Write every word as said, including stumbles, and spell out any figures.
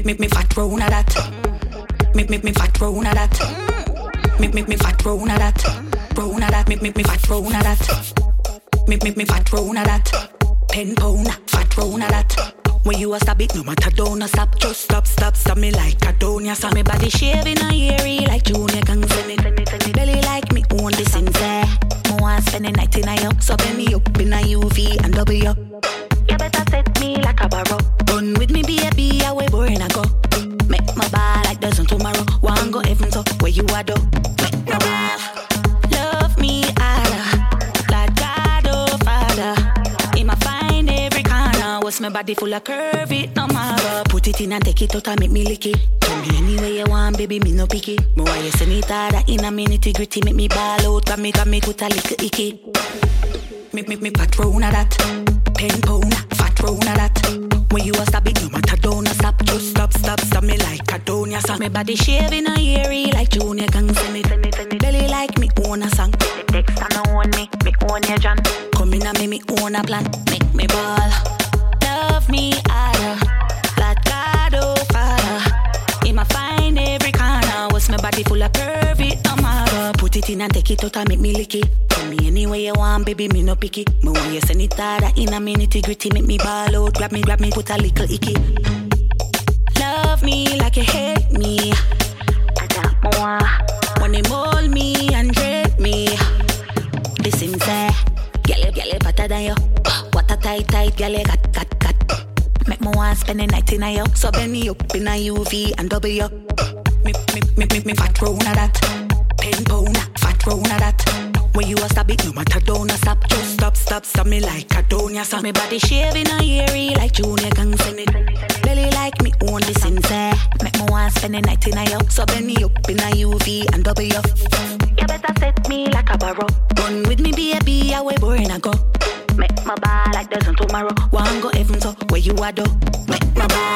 Make make me fat round a that. Make make me fat round a that. Make make me fat round a that. Round a that. Make make me fat round a that. Make make me fat round a that. Ten pound fat round a that. When you a stab it, no matter don't stop. Just stop, stop, stop me like a donia. Stop me body shaving a eerie like Junior Gang. Send me, send me, send me belly like me own the sincere. Mo want spend the night in a yo, so bend me up in a U V and W. You better set me like a barrow. Run with me, baby, away boring I go. Make my ball like there's no tomorrow. One go heaven so where you are do. Make my ball. Love me, Allah. Like God, oh Father. In my find every corner. What's my body full of curve, it no matter. Put it in and take it out and make me lick it. Tell me anyway you want, baby, me no picky. More why you send it harder in a minute gritty. Make me ball out, got me, got me put a little icky. Make, make me fat round a that. Ten pound, fat round a that. When you a stab it, no matter don't stop. Just stop, stop, stop me like a donia. Stop me body shaving a eerie like Junior Gang. Send me, send me, send me belly like me own a song. The text I no own me, me own your John. Come in and me, me own a plan. Make me ball. Love me harder. Like God, oh Father. In my find every corner. What's my body full of curve, it no matter. Put it in and take it out and make me lick it. Tell me anyway you want, baby, me no picky. Me want you send it harder in a minute gritty. Make me ball out, grab me, grab me, put a little icky. Love me like you hate me. I got more. When they mold me and drape me. This sincere. Girl, girl, better than you. What a tight, tight, girl, you got, got, got. Make me want spend the night in a yo. So bend me up in a U V and W. Me, me, me, me, me fat round a that. Ten pound, fat round a that. When you a stab it, no matter don't stop. Just stop, stop, stop me like a donia. Stop me body shaving a eerie like Junior Gang. Send me, belly like me own the sincere. Make me want spend the night in a yo. So bend me up in a U V and W. You better set me like a barrow. Run with me, baby, away boring I go. Make my ball like there's no tomorrow. One go heaven so where you are do. Make my ball.